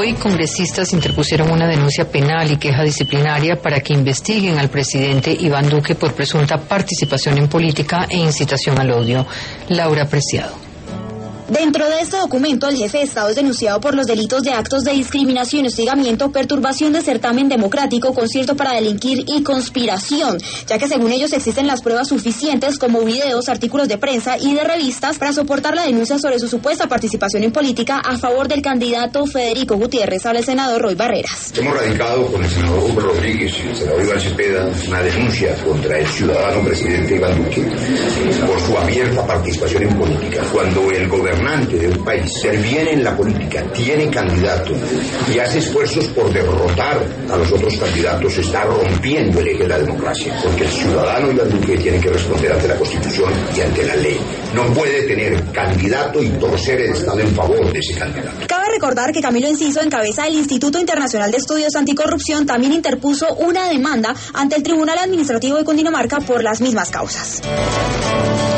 Hoy, congresistas interpusieron una denuncia penal y queja disciplinaria para que investiguen al presidente Iván Duque por presunta participación en política e incitación al odio. Laura Preciado. Dentro de este documento, el jefe de Estado es denunciado por los delitos de actos de discriminación, hostigamiento, perturbación de certamen democrático, concierto para delinquir y conspiración, ya que según ellos existen las pruebas suficientes como videos, artículos de prensa y de revistas para soportar la denuncia sobre su supuesta participación en política a favor del candidato Federico Gutiérrez, habla el senador Roy Barreras. Hemos radicado con el senador Hugo Rodríguez y el senador Iván Cepeda una denuncia contra el ciudadano presidente Iván Duque por su abierta participación en política. Cuando el gobernante de un país interviene en la política, tiene candidato y hace esfuerzos por derrotar a los otros candidatos, está rompiendo el eje de la democracia, porque el ciudadano Iván Duque tiene que responder ante la Constitución y ante la ley. No puede tener candidato y torcer el Estado en favor de ese candidato. Cabe recordar que Camilo Enciso, en cabeza del Instituto Internacional de Estudios Anticorrupción, también interpuso una demanda ante el Tribunal Administrativo de Cundinamarca por las mismas causas.